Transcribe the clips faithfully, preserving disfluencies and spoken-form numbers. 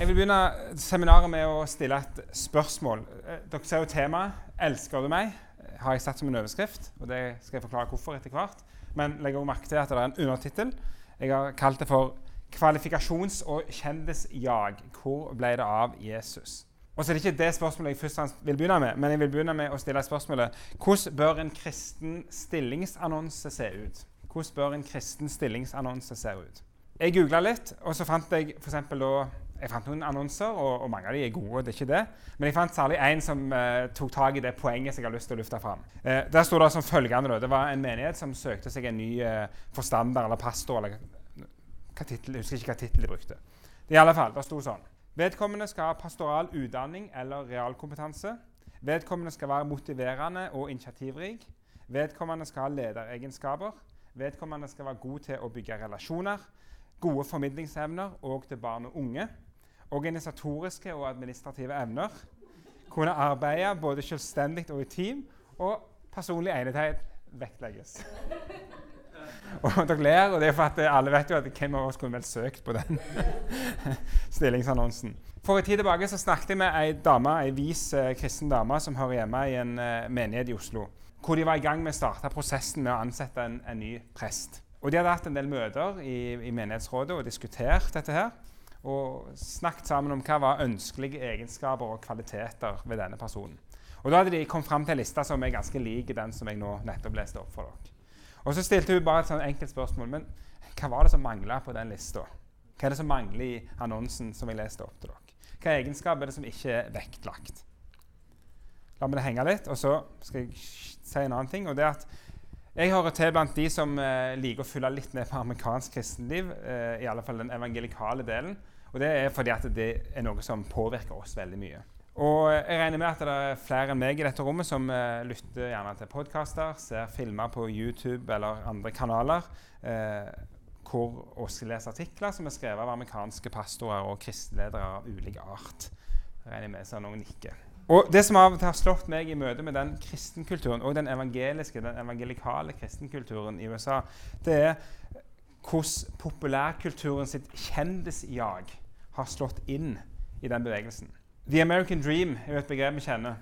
Jeg vil begynne seminaret med å stille et spørsmål. Dere ser jo temaet, elsker du meg? Har jeg satt som en overskrift, og det skal jeg forklare hvorfor etter hvert. Men legg også merke til at det er en undertitel. Jeg har kalt det for kvalifikasjons- og kjendisjag. Hvor ble det av Jesus? Og så er det ikke det spørsmålet jeg først vil begynne med, men jeg vil begynne med å stille spørsmålet: hvordan bør en kristen stillingsannonse se ut? Hvordan bør en kristen stillingsannonse se ut? Jeg googlet litt, og så fant jeg for eksempel da, jeg fant noen annonser, og, og mange av de er gode, det er ikke det. Men jeg fant særlig en som eh, tok tag i det poenget som jeg har lyst til å lufte frem. Eh, der stod det som følgende da. Det var en menighet som søkte seg en ny eh, forstander eller pastor, eller hva titel, jeg husker ikke hva titel de brukte. I alle fall, det stod sånn: vedkommende skal ha pastoral utdanning eller realkompetanse. Vedkommende skal være motiverende og initiativrik. Vedkommende skal ha lederegenskaper. Vedkommende skal være god til å bygge relasjoner. Gode formidlingsevner og til barn og unge. Organisatoriske og administrative evner. Kunne arbeide både selvstendig og i team. Og personlig egnethet vektlegges. Og dere ler, og det er for at alle vet jo at hvem av oss kunne vel søkt på den stillingsannonsen. For en tid tilbake så snakket jeg med en dame, en vis eh, kristen dame som hører hjemme i en eh, menighet i Oslo, hvor de var i gang med å starte prosessen med å ansette en, en ny prest. Og de hadde hatt en del møter i, i menighetsrådet og diskutert dette her, og snakket sammen om hva var ønskelige egenskaper og kvaliteter ved denne personen. Og da hadde de kommet frem til en liste som er ganske lik den som jeg nå nettopp leste opp for dere. Og så stilte hun bare et sånn enkelt spørsmål: men hva var det som manglet på den lista? Hva er det som mangler i annonsen som jeg leste opp til dere? Hva egenskap er det som ikke er vektlagt? La meg det henge litt, og så skal jeg si en annen ting, og det er at jeg hører til blant de som eh, liker å følge litt med på amerikansk kristenliv, eh, i alle fall den evangelikale delen, og det er fordi at det er noe som påvirker oss veldig mye. Og jeg regner med at det er flere enn meg i dette rommet som eh, lytter gjerne til podcaster, ser filmer på YouTube eller andre kanaler, eh, hvor også leser artikler som er skrevet av amerikanske pastorer og kristenledere av ulik art. Jeg regner med så noen nikker. Og det som av og til har slått meg i møte med den kristenkulturen, og den evangeliske, den evangelikale kristenkulturen i U S A, det er hvordan populærkulturen sitt kjendisjag har slått inn i den bevegelsen. The American Dream er jo et begrep vi kjenner.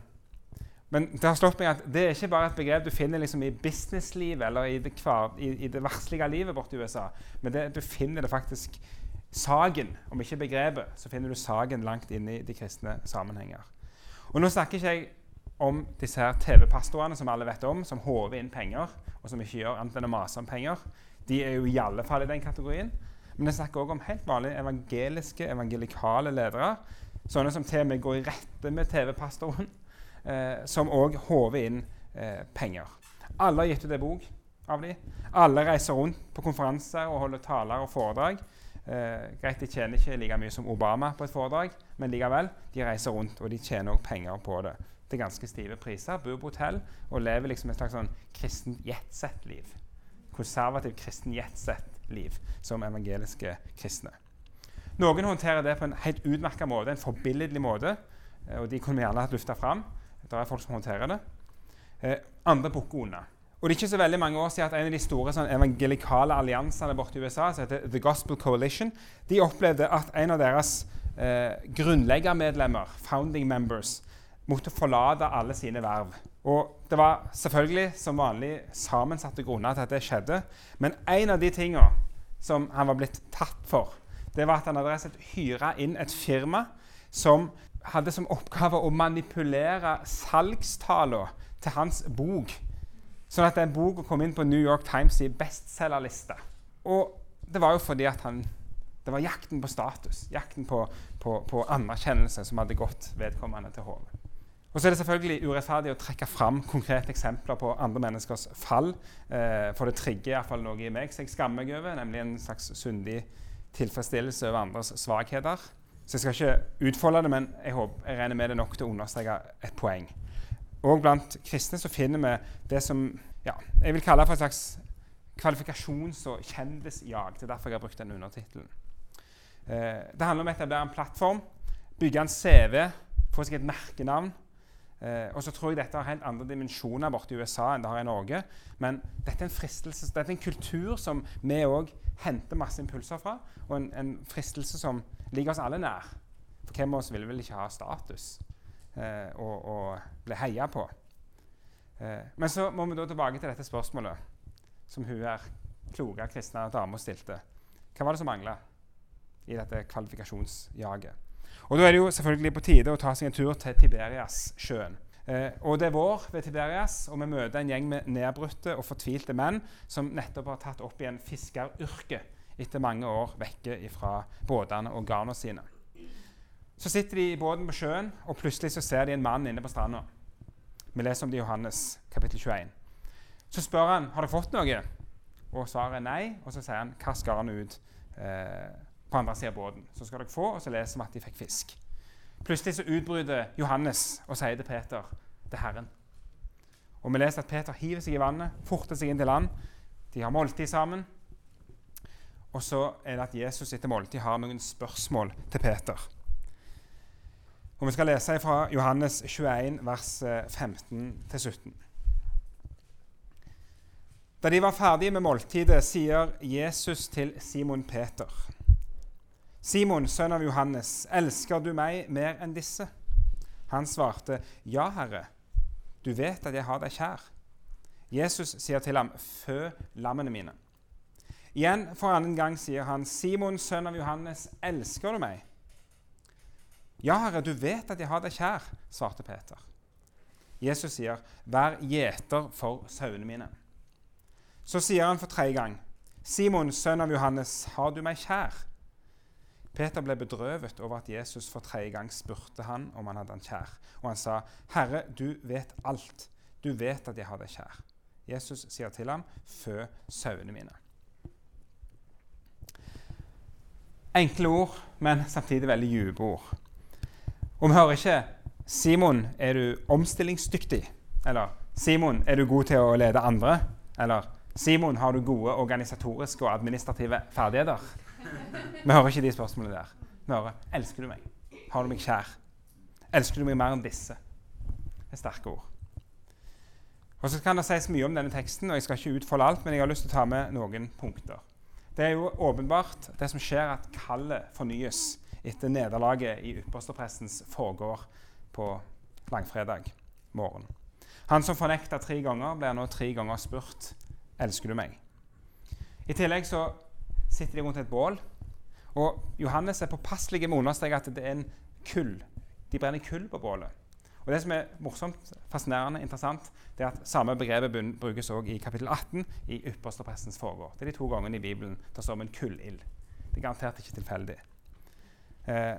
Men det har slått meg at det er ikke bare et begrep du finner liksom i businesslivet eller i det, kvar, i, i det verslige livet borte i U S A, men det, du finner det faktisk sagen, om ikke begrepet, så finner du sagen langt inn i de kristne sammenhenger. Og nå snakker ikke jeg om disse her T V-pastorene som alle vet om, som håver inn penger, og som ikke gjør annet enn å mase om penger. De er jo i alle fall i den kategorien. Men jeg snakker også om helt vanlige evangeliske, evangelikale ledere, sånne som til og med går i rette med T V-pastoren, eh, som også håver inn eh, penger. Alle har gitt ut en bok av dem. Alle reiser rundt på konferanser og holder taler og foredrag. Eh, greit, de tjener ikke like mye som Obama på et foredrag, men likevel, de reiser rundt, og de tjener også penger på det. Det er ganske stive priser, bor på hotell, og lever liksom et slags sånn kristen jetset-liv. Konservativ kristen jetset-liv, som evangeliske kristne. Noen håndterer det på en helt utmerket måte, en forbilledlig måte, og de kunne vi gjerne hatt luftet frem. Det er folk som håndterer det. Eh, andre bukker unna. Og det er ikke så veldig mange år siden at en av de store sånn, evangelikale alliansene borte i U S A, som heter The Gospel Coalition, de opplevde at en av deres eh, grunnleggermedlemmer, founding members, måtte forlate alle sine verv. Og det var selvfølgelig som vanlig sammensatte grunner til at det skjedde, men en av de tingene som han var blitt tatt for, det var at han hadde rett og slett hyret inn et firma som hadde som oppgave å manipulere salgstallene til hans bok, sånn at den boka kom inn på New York Times i bestselgerliste. Og det var jo fordi at han, det var jakten på status, jakten på, på, på anerkjennelse som hadde gått vedkommende til hodet. Og så er det selvfølgelig urettferdig å trekke fram konkrete eksempler på andre menneskers fall, eh, for det trigger i hvert fall noe i meg, så jeg skammer meg over, nemlig en slags syndig tilfredsstillelse over andres svakheter. Så jeg skal ikke utfolde det, men jeg, håper, jeg regner med det nok til å understreke et poeng. Og blant kristne så finner vi det som ja, jeg vil kalle for en slags kvalifikasjons- og kjendisjag. Det er derfor jeg har brukt den undertitelen. Eh, det handler om å etablere en plattform, bygge en C V, få seg et merkenavn. Eh, og så tror jeg dette har helt andre dimensjoner borte i U S A enn det har i Norge. Men dette er en fristelse, dette er en kultur som vi også henter masse impulser fra, og en, en fristelse som ligger oss alle nær. For hvem av oss vil vel ikke ha status eh, og, og bli heia på? Eh, men så må vi da tilbake til dette spørsmålet som hun her kloke kristne dame stilte. Hva var det som manglet i dette kvalifikasjonsjaget? Og da er det jo selvfølgelig på tide å ta seg en tur til Tiberias-sjøen. Eh, og det er vår ved Tiberias, og vi møter en gjeng med nedbrutte og fortvilte menn som nettopp har tatt opp igjen fiskeryrke etter mange år vekke fra båtene og garnene sine. Så sitter de i båten på sjøen, og plutselig så ser de en mann inne på stranda. Vi leser om det i Johannes kapittel tjueen. Så spør han, har dere fått noe? Og svaret er nei, og så sier han, kast garnet ut eh, på andre siden av båten. Så skal dere få, og så leser vi at de fikk fisk. Plutselig så utbryter Johannes og sier til Peter, det er Herren. Og vi leser at Peter hiver seg i vannet, forter seg inn til land. De har måltid sammen. Og så er det at Jesus etter måltid har noen spørsmål til Peter. Og vi skal lese fra Johannes tjueen, vers femten til sytten. Da de var ferdige med måltidet, sier Jesus til Simon Peter, Simon, sønn av Johannes, elsker du meg mer enn disse? Han svarte, ja, Herre, du vet at jeg har deg kjær. Jesus sier til ham, fø lammene mine. Igjen for annen gang sier han, Simon, sønn av Johannes, elsker du meg? Ja, Herre, du vet at jeg har deg kjær, svarte Peter. Jesus sier, vær gjeter for sauene mine. Så sier han for tredje gang, Simon, sønn av Johannes, har du meg kjær? Peter ble bedrøvet over at Jesus for tredje gang spurte han om han hadde han kjær. Og han sa, Herre, du vet alt. Du vet at jeg har deg kjær. Jesus sier til ham, fø sauene mine. Enkle ord, men samtidig veldig dype ord. Og vi hører ikke, Simon, er du omstillingsdyktig? Eller, Simon, er du god til å lede andre? Eller, Simon, har du gode organisatoriske og administrative ferdigheter? Vi hører ikke de spørsmålene der. Vi hører, elsker du meg? Har du meg kjær? Elsker du meg mer enn disse? Det er sterke ord. Og så kan det sies mye om denne teksten, og jeg skal ikke utfolde alt, men jeg har lyst til å ta med noen punkter. Det er jo åpenbart det som skjer at kallet fornyes etter nederlaget i yppersteprestens foregår på langfredag morgen. Han som fornektet tre ganger, blir nå tre ganger spurt, elsker du meg? I tillegg så sitter de rundt et bål, og Johannes er påpasselig med å understreke at det er en kull. De brenner kull på bålet. Og det som er morsomt, fascinerende, interessant, det er at samme begrepet brukes også i kapittel atten i yppersteprestens foregår. Det er de to gangene i Bibelen der står om en kullild. Det er garantert ikke tilfeldig. Eh,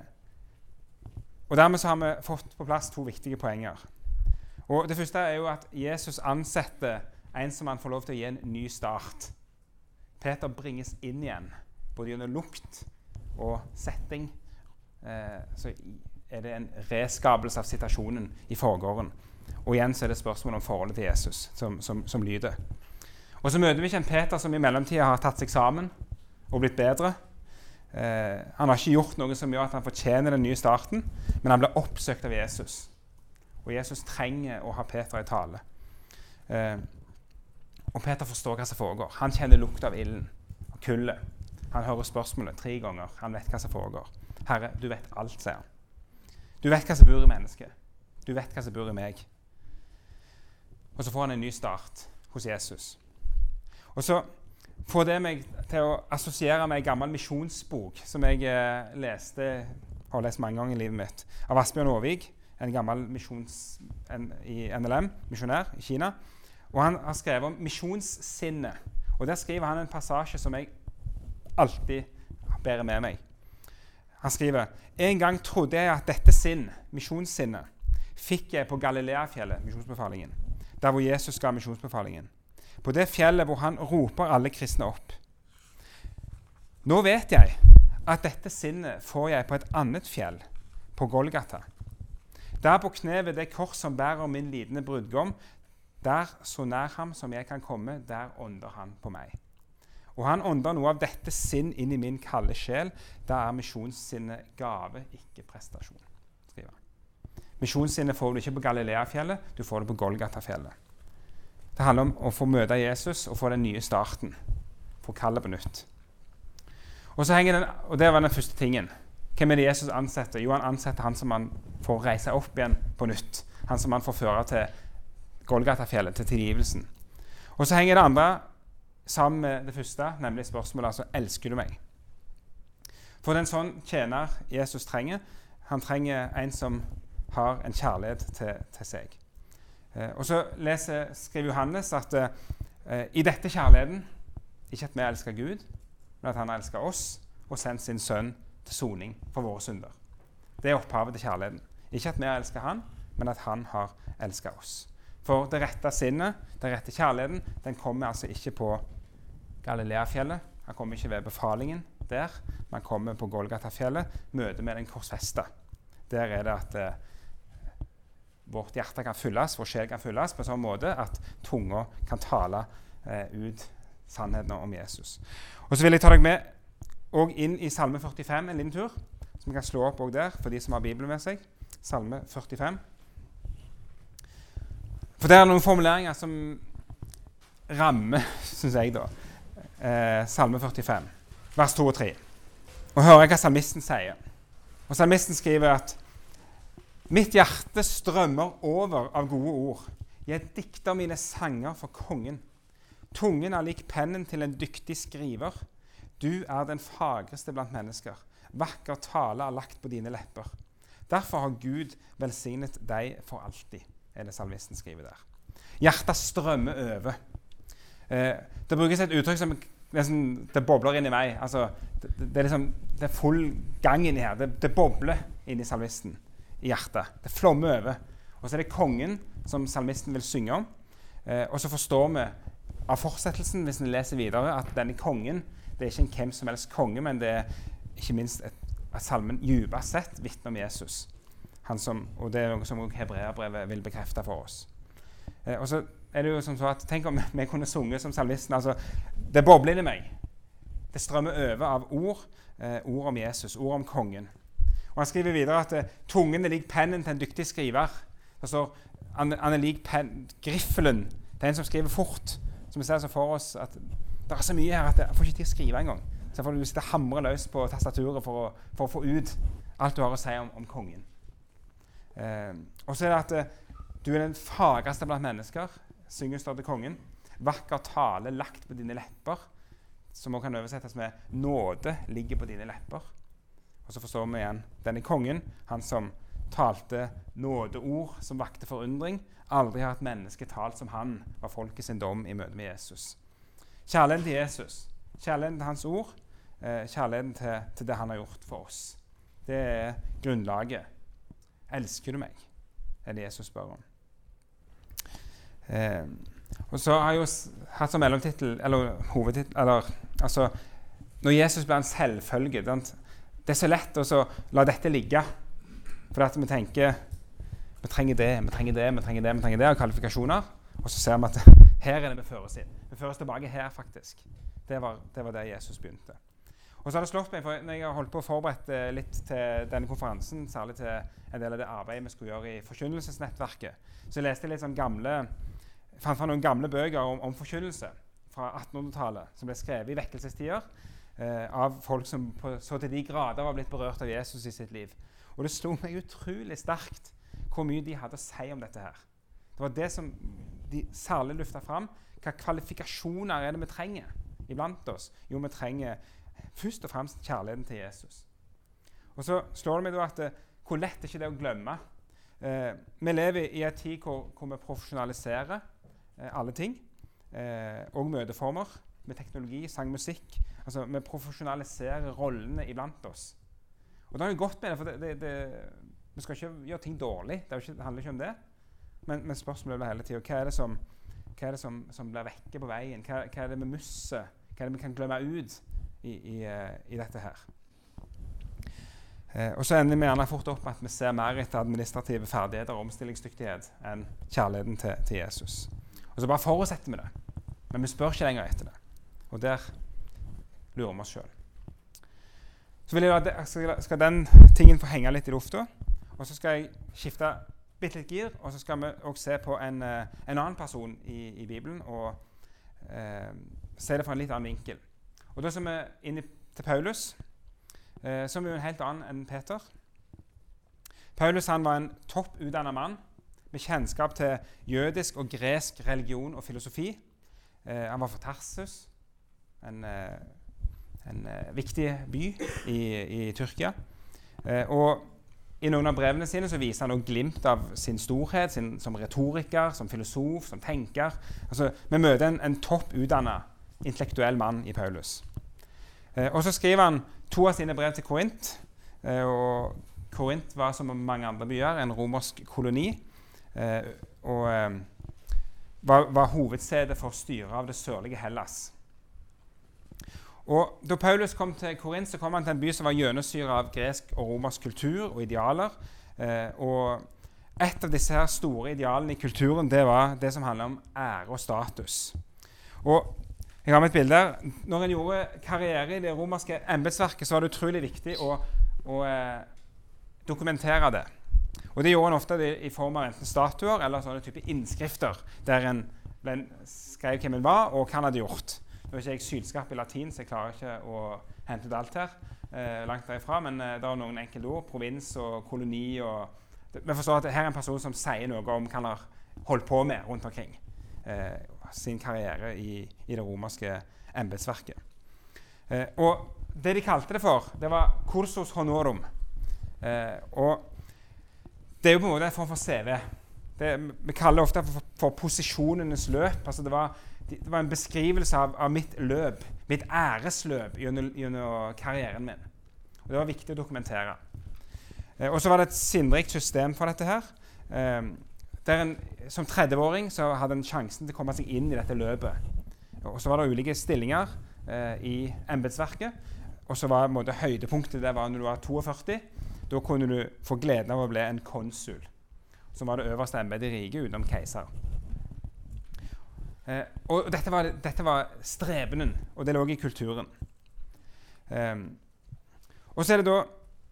og dermed så har vi fått på plass to viktige poenger. Og det første er jo at Jesus ansetter en som han får lov til å gi en ny start. Peter bringes inn igjen, både gjennom lukt og setting. Eh, så er det en reskapelse av situasjonen i forgården. Og igjen så er det spørsmål om forholdet til Jesus som, som, som lyder. Og så møter vi ikke en Peter som i mellomtiden har tatt seg sammen og blitt bedre. Eh, han har ikke gjort noe som gjør at han fortjener den nye starten, men han ble oppsøkt av Jesus. Og Jesus trenger å ha Peter i tale. Eh, og Peter forstår hva som foregår. Han kjenner lukt av ilden, av kullet. Han hører spørsmålet tre ganger. Han vet hva som foregår. Herre, du vet alt, sier han. Du vet hva som bor i mennesket. Du vet hva som bor i meg. Og så får han en ny start hos Jesus. Og så får det meg til å assosiere med en gammel misjonsbok som jeg eh, leste, har lest mange ganger i livet mitt, av Asbjørn Aavik, en gammel misjons, en, i N L M, misjonær i Kina. Og han har skrevet om misjonssinnet. Og der skriver han en passasje som jeg alltid bærer med meg. Han skriver, en gang trodde jeg at dette sinn, misjonssinnet, fikk jeg på Galileafjellet, misjonsbefalingen, der hvor Jesus ga misjonsbefalingen. På det fjellet hvor han roper alle kristne opp. Nå vet jeg at dette sinnet får jeg på et annet fjell, på Golgata. Der på kne ved det kors som bærer min lidende brudgom, der så nær ham som jeg kan komme, der ånder han på meg. Og han ånder noe av dette sinn inn i min kalde sjel. Da er misjonssinnet gave, ikke prestasjon, skriver han. Misjonssinnet får du ikke på Galileafjellet, du får det på Golgata-fjellet. Det handler om å få møte Jesus og få den nye starten. Få kallet på nytt. Og, så henger den, og det var den første tingen. Hvem er det Jesus ansetter? Jo, han ansetter han som han får reise opp igjen på nytt. Han som han får føre til Golgata-fjellet, til tilgivelsen. Og så henger det andre sammen med det første, nemlig spørsmålet, altså, elsker du meg? For det er en sånn tjener Jesus trenger. Han trenger en som har en kjærlighet til, til seg. Eh, og så leser, skriver Johannes at eh, i dette kjærligheten, ikke at vi elsker Gud, men at han har elsket oss og sendt sin sønn til soning for våre synder. Det er opphavet til kjærligheten. Ikke at vi har elsket han, men at han har elsket oss. For det rette sinnet, den rette kjærligheten, den kommer altså ikke på Galileafjellet. Han kommer ikke ved befalingen der. Man kommer på Golgata-fjellet, møter med den korsfesta. Der er det at eh, vårt hjerte kan fylles, vår sjel kan fylles på en sånn måte at tunga kan tale eh, ut sannheten om Jesus. Og så vil jeg ta deg med og inn i Salme førtifem en liten tur, som vi kan slå opp også der for de som har Bibelen med seg. Salme førtifem. For det er noen formuleringer som rammer, synes jeg da, eh, Salme førtifem, vers to og tre. Og hører hva salmisten sier. Og salmisten skriver at mitt hjerte strømmer over av gode ord. Jeg dikter mine sanger for kongen. Tungen er lik pennen til en dyktig skriver. Du er den fagreste blant mennesker. Vakker tale er lagt på dine lepper. Derfor har Gud velsignet deg for alltid, er det salmisten skriver der. Hjertet strømmer over. Eh, det brukes et uttrykk som nesten, det bobler inn i meg. Altså, det, det, er liksom, det er full gang inni her. Det, det bobler inn i salmisten, i hjertet. Det flommer over. Og så er det kongen som salmisten vil synge om. Eh, og så forstår vi av fortsettelsen, hvis vi leser videre, at denne kongen, det er ikke en hvem som helst konge, men det er ikke minst et, at salmen djupest sett vitner om Jesus. Han som, og det er noe som Hebreerbrevet vil bekrefte for oss. Eh, og så er det jo som så at, tenk om vi kunne sunge som salmisten, altså, det bobler inn i meg. Det strømmer over av ord, eh, ord om Jesus, ord om kongen. Og han skriver videre at eh, tungen er lik pennen til en dyktig skriver. Det står, han, han er lik pen, griffelen til en som skriver fort, som vi ser så for oss at det er så mye her at jeg får ikke til å skrive en gang. Så får du sitte og hamre løs på tastaturet for å, for å få ut alt du har å si om, om kongen. Eh, og så er det at eh, du er den fagreste blant mennesker, synger står til kongen. Vakker tale lagt på dine lepper, som også kan oversettes med nåde ligger på dine lepper. Og så forstår vi igjen denne kongen, han som talte nådeord som vakte forundring. Aldri har et menneske talt som han var folket sin dom i møte med Jesus. Kjærligheten til Jesus, kjærligheten til hans ord, eh, kjærligheten til, til det han har gjort for oss. Det er grunnlaget. Elsker du meg? Er det Jesus spør om. Eh, og så har jeg jo hatt som mellomtittel, eller hovedtittel, eller, altså, når Jesus blir en selvfølge, det er så lett å så la dette ligge, for at vi tenker, vi trenger det, vi trenger det, vi trenger det, vi trenger det, av kvalifikasjoner, og så ser vi at her er det vi føres inn. Vi føres tilbake her, faktisk. Det var, det var der Jesus begynte. Og så har det slått meg, for når jeg har holdt på å forberede litt til denne konferansen, særlig til en del av det arbeidet vi skulle gjøre i forkynnelsesnettverket, så leste jeg litt sånn gamle, fant fra noen gamle bøker om, om forkynnelse fra attenhundretallet, som ble skrevet i vekkelsestider eh, av folk som på, så til de grader var blitt berørt av Jesus i sitt liv. Og det slo meg utrolig sterkt hvor mye de hadde å si om dette her. Det var det som de særlig løftet fram. Hva kvalifikasjoner er det vi trenger iblant oss? Jo, vi trenger først og fremst kjærligheten til Jesus. Og så slår det meg da at uh, hvor lett er ikke det å glemme. Uh, vi lever i en tid hvor, hvor vi profesjonaliserer uh, alle ting, uh, og møteformer, med teknologi, sang, musikk. Altså, vi profesjonaliserer rollene iblant oss. Og det er jo godt med det, for det, det, det, vi skal ikke gjøre ting dårlig. Det, ikke, det handler ikke om det. Men, men spørsmålet blir hele tiden, hva er det som, hva er det som, som blir vekke på veien? Hva, hva er det vi musser? Hva er det vi kan glemme ut i, i, i dette her? Eh, og så ender vi gjerne fort opp med at vi ser mer etter administrative ferdigheter og omstillingsdyktighet enn kjærligheten til, til Jesus. Og så bare forutsetter vi det. Men vi spør ikke lenger etter det. Og der lurer vi oss selv. Så vil jeg, skal, skal den tingen få henge litt i lufta, og så skal jeg skifte bitte litt gir, og så skal vi også se på en, en annen person i, i Bibelen, og eh, se det fra en litt annen vinkel. Og da som vi er inne til Paulus, eh, som er jo en helt annen enn Peter. Paulus han var en topputdannet mann med kjennskap til jødisk og gresk religion og filosofi. Eh, han var fra Tarsus, en, eh, en eh, viktig by i, i Tyrkia. Eh, og i noen av brevene sine så viser han også glimt av sin storhet sin, som retoriker, som filosof, som tenker. Altså, vi møter en, en topputdannet intellektuell mann i Paulus. Eh, og så skriver han to av sine brev til Korint. Eh, og Korint var som mange andre byer en romersk koloni. Eh, og eh, var, var hovedstedet for styret av det sørlige Hellas. Og da Paulus kom til Korint, så kom han til en by som var gjennomsyret av gresk og romersk kultur og idealer. Eh, og et av disse her store idealene i kulturen, det var det som handler om ære og status. Og jeg har med et bilde der. Når en gjorde karriere i det romerske embetsverket, så var det utrolig viktig å, å eh, dokumentere det. Og det gjorde en ofte i, i form av enten statuer eller sånne type innskrifter, der en, en skrev hvem en var og hva han hadde gjort. Nå er ikke jeg sylskapp i latin, så jeg klarer ikke å hente ut alt her, eh, langt derifra, men eh, det er noen enkelte ord, provins og koloni. Og, vi forstår at her er en person som sier noe om hva han har holdt på med rundt omkring eh, sin karriere i, i det romerske embetsverket. Eh, og det de kalte det for, det var cursus honorum. Eh, og det er jo på en måte en form for C V. Det, vi kaller det ofte for, for posisjonenes løp. Altså det var Det var en beskrivelse av, av mitt løp, mitt æresløp gjennom, gjennom karrieren min. Og det var viktig å dokumentere. Eh, og så var det et sinnrikt system for dette her. Eh, der en, som trettiåring så hadde en sjansen til å komme seg inn i dette løpet. Og så var det ulike stillinger eh, i embetsverket. Og så var måte, høydepunktet det var når du var førti to. Da kunne du få gleden av å bli en konsul, som var det øverste embetet i riket utenom keiser. Eh, og dette var, dette var strebenen, og det lå i kulturen. Eh, og så er det da,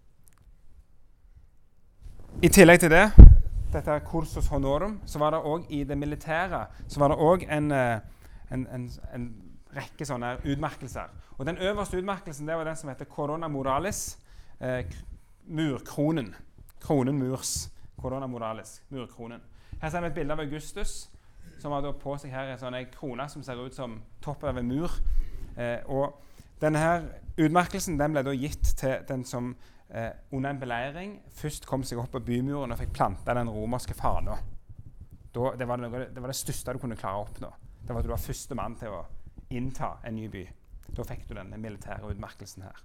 i tillegg til det, dette er cursus honorum, så var det også i det militære, så var det også en, en, en, en rekke sånne utmerkelser. Og den øverste utmerkelsen, det var den som heter corona moralis, eh, murkronen. Kronen murs, corona moralis, murkronen. Her ser vi et bilde av Augustus, som har på seg her en sånn krone som ser ut som toppen av en mur. Eh, og denne her utmerkelsen den ble da gitt til den som eh, under en beleiring først kom seg opp på bymuren og fikk planta den romerske fana. Da, det, var det, det var det største du kunne klare å oppnå. Det var at du var første mann til å innta en ny by. Da fikk du den militære utmerkelsen her.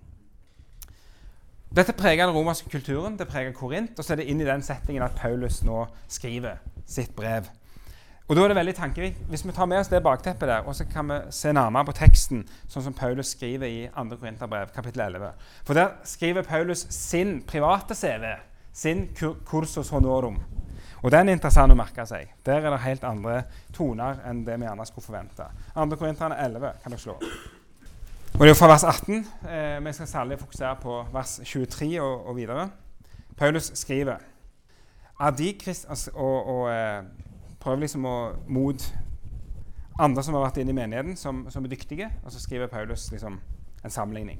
Dette preger den romerske kulturen, det preger Korint, og så er det inn i den settingen at Paulus nå skriver sitt brev. Og da er det veldig tankerikt. Hvis vi tar med oss det bakteppet der, og så kan vi se nærmere på teksten, sånn som Paulus skriver i andre Korinterbrev, kapittel elleve. For der skriver Paulus sin private C V, sin cursus honorum. Og den er interessant å merke seg. Der er det helt andre toner enn det vi gjerne skulle forvente. andre Korinterne elleve kan dere slå. Og det er fra vers atten. Eh, vi skal særlig fokusere på vers tjuetre og, og videre. Paulus skriver Adi Christ, altså, og, og eh, prøver liksom å mot andre som har vært inne i menigheten, som, som er dyktige, og så skriver Paulus liksom en sammenligning.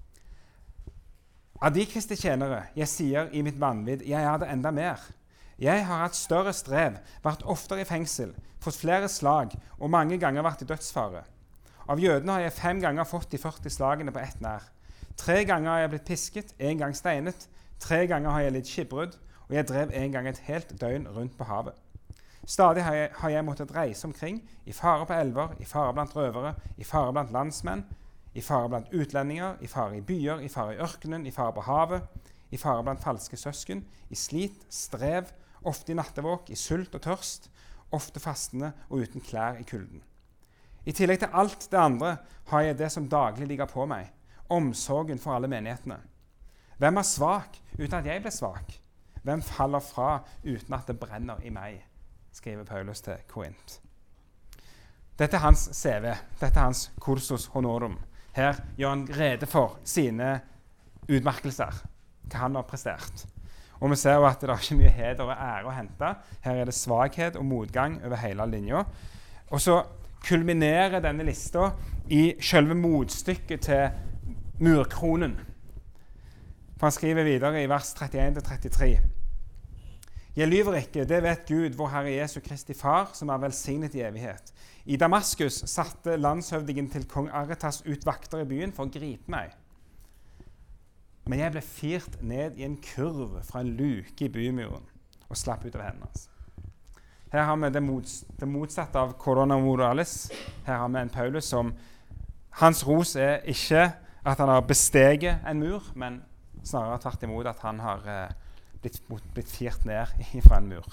Av de Kristi tjenere, jeg sier i mitt vanvidd, jeg er det enda mer. Jeg har hatt større strev, vært oftere i fengsel, fått flere slag, og mange ganger vært i dødsfare. Av jødene har jeg fem ganger fått de førti slagene på ett nær. Tre ganger har jeg blitt pisket, en gang steinet, tre ganger har jeg litt skipbrudd, og jeg drev en gang et helt døgn rundt på havet. Stadig har jeg, har jeg måttet reise omkring, i fare på elver, i fare blant røvere, i fare blant landsmenn, i fare blant utlendinger, i fare i byer, i fare i ørkenen, i fare på havet, i fare blant falske søsken, i slit, strev, ofte i nattevåk, i sult og tørst, ofte fastende og uten klær i kulden. I tillegg til alt det andre har jeg det som daglig ligger på meg, omsorgen for alle menighetene. Hvem er svak uten at jeg blir svak? Hvem faller fra uten at det brenner i meg? Skriver Paulus til Korint. Dette er hans C V, dette er hans cursus honorum. Her gjør han rede for sine utmerkelser, hva han har prestert. Og vi ser jo at det er ikke mye heder og ære å hente. Her er det svakhet og motgang over hele linja. Og så kulminerer denne lista i selve motstykket til murkronen. For han skriver videre i vers trettien til trettitre. Jeg lyver ikke, det vet Gud, vår Herre Jesu Kristi Far, som er velsignet i evighet. I Damaskus satte landshøvdingen til kong Aretas ut vakter i byen for å gripe meg. Men jeg ble firt ned i en kurv fra en luke i bymuren og slapp ut av hendene hans. Her har vi det, mots det motsatte av corona moralis. Her har vi en Paulus som, hans ros er ikke at han har besteget en mur, men snarere tvert imot at han har eh, blitt, blitt firt ned fra en mur.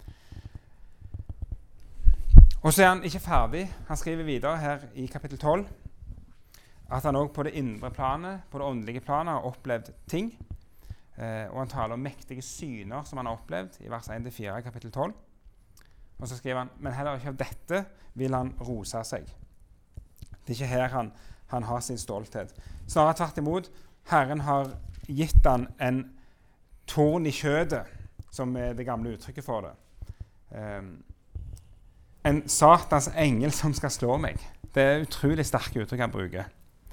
Og så er han ikke ferdig. Han skriver videre her i kapittel tolv at han også på det indre planet, på det åndelige planet, har opplevd ting. Eh, og han taler om mektige syner som han har opplevd i vers en til fire i kapittel tolv. Og så skriver han, men heller ikke av dette vil han rose seg. Det er ikke her han, han har sin stolthet. Snarere tvert imot, Herren har gitt han en torn i kjødet, som er det gamle uttrykket for det. Um, en satans engel som skal slå meg. Det er utrolig sterke uttrykk han bruker.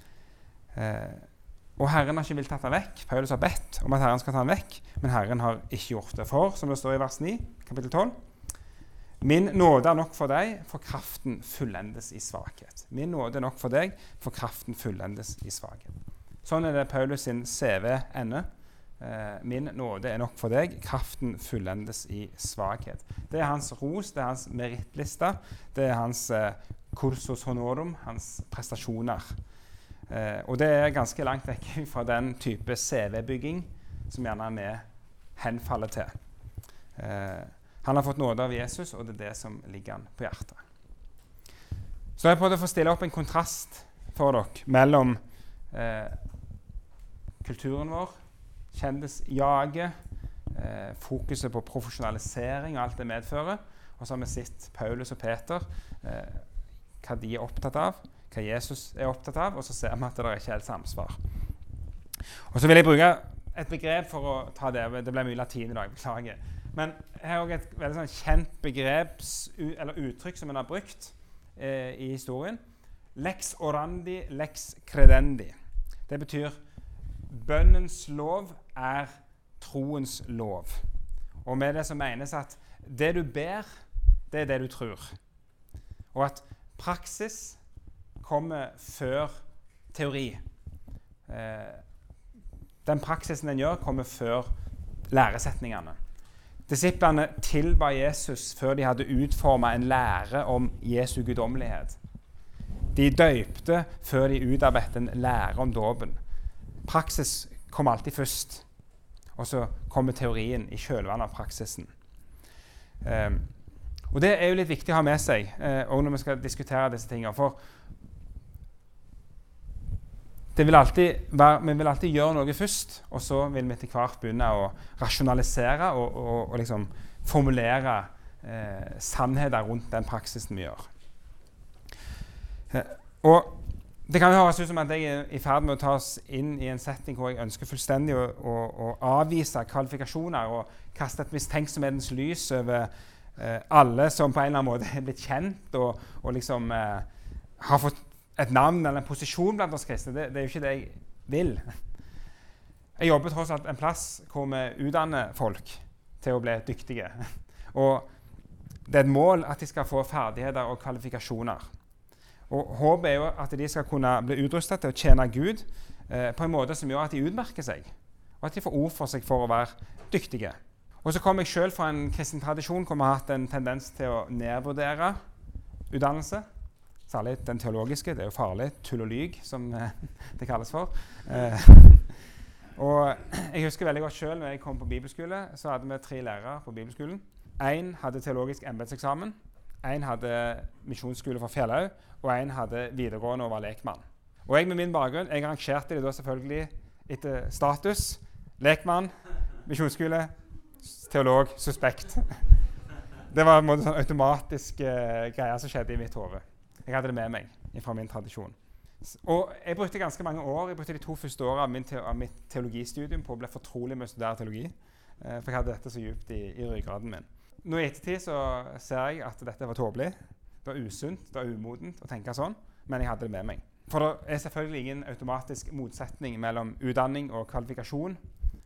Uh, og Herren har ikke villet tatt han vekk. Paulus har bedt om at Herren skal ta han vekk, men Herren har ikke gjort det. For, som det står i vers ni, kapittel tolv, min nåde er nok for deg, for kraften fullendes i svakhet. Min nåde er nok for deg, for kraften fullendes i svakhet. Sånn er det Paulus sin C V ende. Eh, min nåde er nok for deg, kraften fullendes i svakhet. Det er hans ros, det er hans merittliste, det er hans eh, cursus honorum, hans prestasjoner. Eh, og det er ganske langt vekk fra den type C V-bygging som gjerne vi henfaller til. Eh, Han har fått nåde av Jesus, og det er det som ligger han på hjertet. Så jeg prøvde å få stille opp en kontrast for dere mellom eh, kulturen vår, kjendisjaget, eh, fokuset på profesjonalisering og alt det medfører, og så har vi sett Paulus og Peter, eh, hva de er opptatt av, hva Jesus er opptatt av, og så ser vi at det er ikke helt samsvar. Og så vil jeg bruke et begrep for å ta det, det ble mye latin i dag, beklager. Men her er også et veldig sånn kjent begrep, eller uttrykk som man har brukt eh, i historien. Lex orandi, lex credendi. Det betyr bønnens lov er troens lov. Og med det så menes at det du ber, det er det du tror. Og at praksis kommer før teori. Eh, den praksisen den gjør, kommer før læresetningene. Disiplene tilba Jesus før de hadde utformet en lære om Jesu guddommelighet. De døypte før de utarbeidet en lære om dåpen. Praksis kom alltid først, og så kommer teorien i kjølvannet av praksisen. Um, og det er jo litt viktig å ha med seg, uh, også når vi skal diskutere disse tingene. For det vil alltid være, vi vil alltid gjøre noe først, og så vil vi etter hvert begynne å rasjonalisere og, og, og liksom formulere eh, sannheter rundt den praksisen vi gjør. Eh, og det kan jo høres ut som at jeg er i ferd med å ta oss inn i en setting hvor jeg ønsker fullstendig å, å, å avvise kvalifikasjoner og kaste et mistenksomhetens lys over eh, alle som på en eller annen måte er blitt kjent og, og liksom eh, har fått et navn eller en posisjon blant oss kristne. Det, det er jo ikke det jeg vil. Jeg jobber tross alt en plass hvor vi utdanner folk til å bli dyktige. Og det er et mål at de skal få ferdigheter og kvalifikasjoner. Og håpet er jo at de skal kunne bli utrustet til å tjene Gud eh, på en måte som gjør at de utmerker seg, og at de får ord for seg for å være dyktige. Og så kommer jeg selv fra en kristen tradisjon hvor vi har hatt en tendens til å nedvurdere utdannelse. Særlig den teologiske. Det er jo farlig. Tull og lyg, som eh, det kalles for. Eh, og jeg husker veldig godt selv, når jeg kom på bibelskole, så hadde vi tre lærere på bibelskolen. En hadde teologisk embedseksamen, en hadde misjonsskole fra Fjellhaug, og en hadde videregående og var lekmann. Og jeg med min bakgrunn, jeg arrangerte det da selvfølgelig etter status. Lekmann, misjonsskole, teolog, suspekt. Det var en måte sånn automatisk uh, greie som skjedde i mitt hode. Jeg hadde det med meg fra min tradisjon. Og jeg brukte ganske mange år, jeg brukte de to første årene av, min te av mitt teologistudium på å bli fortrolig med å studere teologi, eh, for jeg hadde dette så djupt i, i ryggraden min. Nå i ettertid så ser jeg at dette var tåpelig, det var usunt, det var umodent å tenke sånn, men jeg hadde det med meg. For det er selvfølgelig ingen automatisk motsetning mellom utdanning og kvalifikasjon.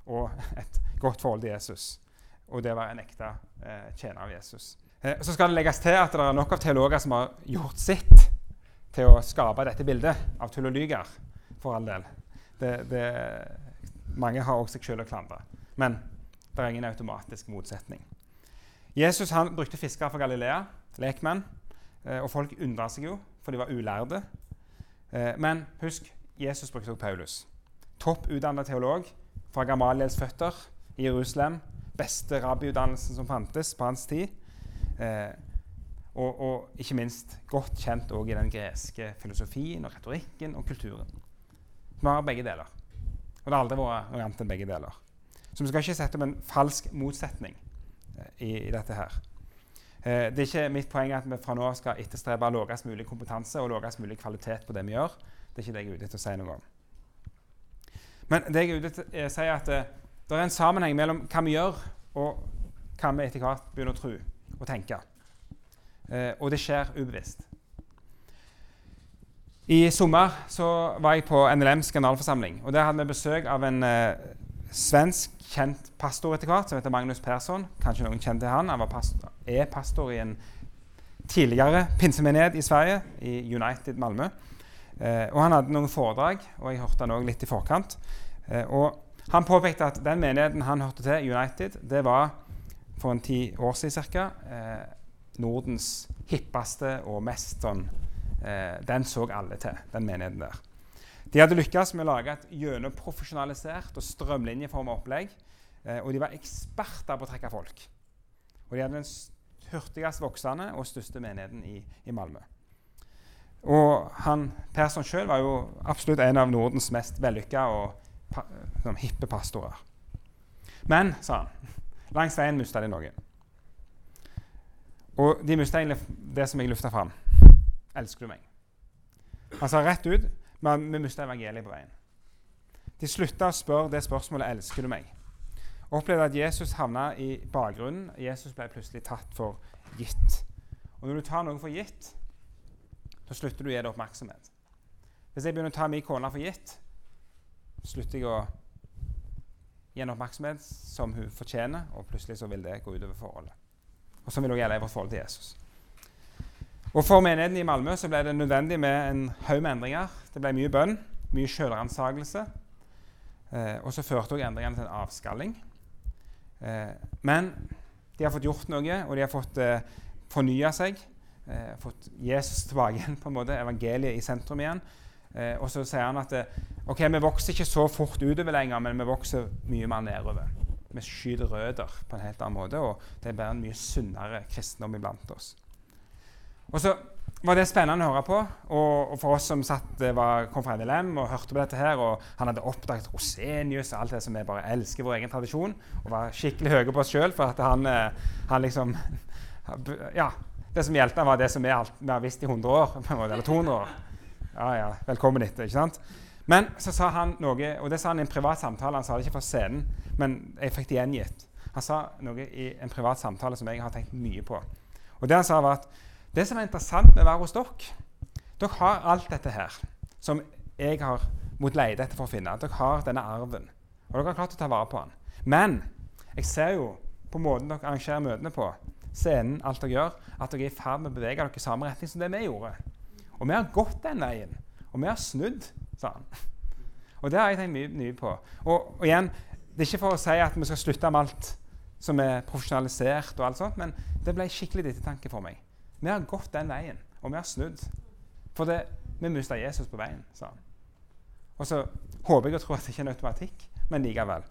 og et godt forhold til Jesus. Og det å være en ekte eh, tjener av Jesus. Eh, så skal det legges til at det er nok av teologer som har gjort sitt til å skape dette bildet av tull og lyger, for all del. Det, det, mange har også seg selv å klandre. Men det er ingen automatisk motsetning. Jesus han brukte fiskere fra Galilea, lekmenn, eh, og folk undret seg jo, for de var ulærde. Eh, men husk, Jesus brukte også Paulus. Topp utdannet teolog fra Gamaliels føtter i Jerusalem. Beste rabbiutdannelsen som fantes på hans tid. Eh, og, og ikke minst godt kjent også i den greske filosofien og retorikken og kulturen. Vi har begge deler. Og det har aldri vært noe annet enn begge deler. Så vi skal ikke sette opp en falsk motsetning eh, i, i dette her. Eh, det er ikke mitt poeng at vi fra nå skal etterstrebe lavest mulig kompetanse og lavest mulig kvalitet på det vi gjør. Det er ikke det jeg er ute til å si noe om. Men det jeg er ute til å si er at eh, det er en sammenheng mellom hva vi gjør og hva vi etter hvert begynner å tro og tenke. Eh, og det skjer ubevisst. I sommer så var jeg på N L M's generalforsamling, og der hadde vi besøk av en eh, svensk kjent pastor etter hvert, som heter Magnus Persson. Kanskje noen kjente han. Han var pastor, er pastor i en tidligere pinsemenighet i Sverige, i United Malmö. Eh, og han hadde noen foredrag, og jeg hørte han også litt i forkant. Eh, og han påpekte at den menigheten han hørte til, United, det var for en ti år siden cirka, eh, Nordens hippeste og mest sånn, eh, den så alle til, den menigheten der. De hadde lykkes med å lage et gjennomprofesjonalisert og strømlinjeformet opplegg, eh, og de var eksperter på å trekke folk. Og de hadde den hurtigst voksende og største menigheten i, i Malmö. Og han, Persson selv var jo absolutt en av Nordens mest vellykka og pa, sånn, hippe pastorer. Men, sa han, langs veien mistet de noe. Og de mistet egentlig det som jeg løftet fram. Elsker du meg? Han sa rett ut, men vi mistet evangeliet på veien. De sluttet å spørre det spørsmålet, elsker du meg? Og opplevde at Jesus havnet i bakgrunnen. Jesus ble plutselig tatt for gitt. Og når du tar noe for gitt, så slutter du å gi det oppmerksomhet. Hvis jeg begynner å ta min kone for gitt, slutter jeg å gi henne oppmerksomhet som hun fortjener, og plutselig så vil det gå utover forholdet. Og sånn vil det gjelde i vårt forhold til Jesus. Og for menigheten i Malmö så ble det nødvendig med en haug med endringer. Det ble mye bønn, mye selvransagelse, eh, og så førte også endringene til en avskalling. Eh, men de har fått gjort noe, og de har fått eh, fornyet seg, eh, fått Jesus tilbake igjen, på en måte, evangeliet i sentrum igjen. Eh, og så sier han at eh, ok, vi vokser ikke så fort utover lenger, men vi vokser mye mer nedover. Vi skyter røder på en helt annen måte, og det blir en mye sunnere kristendom iblant oss. Og så var det spennende å høre på, og, og for oss som satt, var, kom fra N L M og hørte på dette her, og han hadde oppdaget Rosenius og alt det som vi bare elsker vår egen tradisjon, og var skikkelig høye på oss selv, for at han, han liksom, ja, det som gjeldte var det som vi, alt, vi har visst i hundre år, eller to hundre år. Ja, ja, velkommen etter, ikke sant? Men så sa han noe, og det sa han i en privat samtale, han sa det ikke fra scenen, men jeg fikk det gjengitt. Han sa noe i en privat samtale som jeg har tenkt mye på. Og det han sa var at det som er interessant med å være hos dere, dere har alt dette her, som jeg har måttet lete etter for å finne. Dere har denne arven, og dere har klart å ta vare på den. Men jeg ser jo på måten dere arrangerer møtene på, scenen, alt dere gjør, at dere er i ferd med å bevege dere i samme retning som det vi gjorde. Og vi har gått den veien, og vi har snudd, sa han. Og det har jeg tenkt mye, mye på. Og, og igjen, det er ikke for å si at vi skal slutte med alt som er profesjonalisert og alt sånt, men det ble skikkelig ettertanke for meg. Vi har gått den veien, og vi har snudd. For det, vi mistet Jesus på veien, sa han. Og så håper jeg å tro at det ikke er en automatikk, men likevel.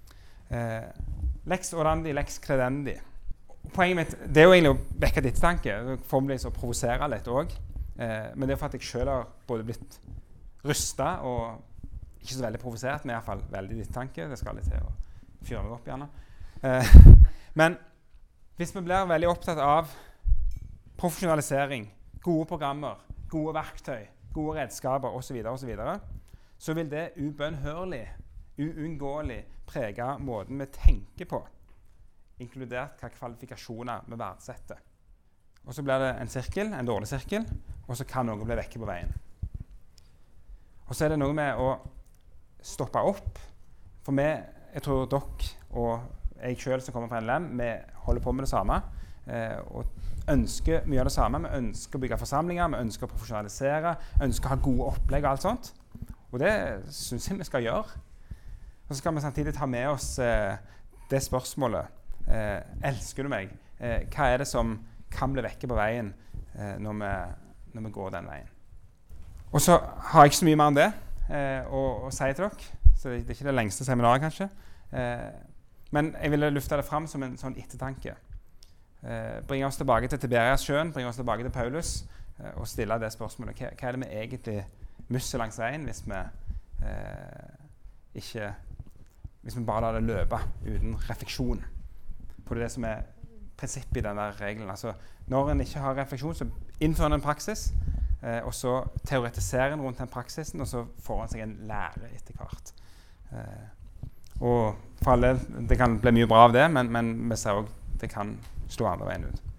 Eh, lex orandi, lex credendi. Poenget mitt, det er jo egentlig å vekke ettertanke, formelig å provosere litt også. Eh, men det er for at jeg selv har både blitt rystet og ikke så veldig provosert, men i hvert fall veldig ettertanke. Det skal litt til å fyre meg opp gjerne. Eh, men hvis vi blir veldig opptatt av profesjonalisering, gode programmer, gode verktøy, gode redskaper osv., osv., så vil det ubønnhørlig, uunngåelig prege måten vi tenker på, inkludert hva kvalifikasjoner vi verdsetter. Og så blir det en sirkel, en dårlig sirkel, og så kan noe bli vekke på veien. Og så er det noe med å stoppe opp, for vi jeg tror dere og jeg selv som kommer fra N L M, vi holder på med det samme. Eh, og ønsker mye av det samme. Vi ønsker å bygge forsamlinger, vi ønsker å profesjonalisere, ønsker å ha gode opplegg og alt sånt. Og det synes jeg vi skal gjøre. Og så skal vi samtidig ta med oss eh, det spørsmålet. Eh, elsker du meg? Eh, hva er det som kan bli vekke på veien eh, når, vi, når vi går den veien? Og så har jeg ikke så mye mer om det eh, å, å si til dere. Så det, det er ikke det lengste seminaret, kanskje. Eh, men jeg ville lufte det fram som en sånn ettertanke. Eh, bringe oss tilbake til Tiberias-sjøen, bringe oss tilbake til Paulus eh, og stille det spørsmålet. Hva, hva er det vi egentlig musser langs veien hvis vi eh, ikke hvis vi bare lar det løpe uten refleksjon på det som er prinsippet i denne regelen. Altså, når en ikke har refleksjon, så innfører en en praksis, eh, og så teoretiserer en rundt den praksisen, og så får en seg en lære etter hvert. Eh, og for alle, det kan bli mye bra av det, men, men vi ser også det kan slå andre veien ut.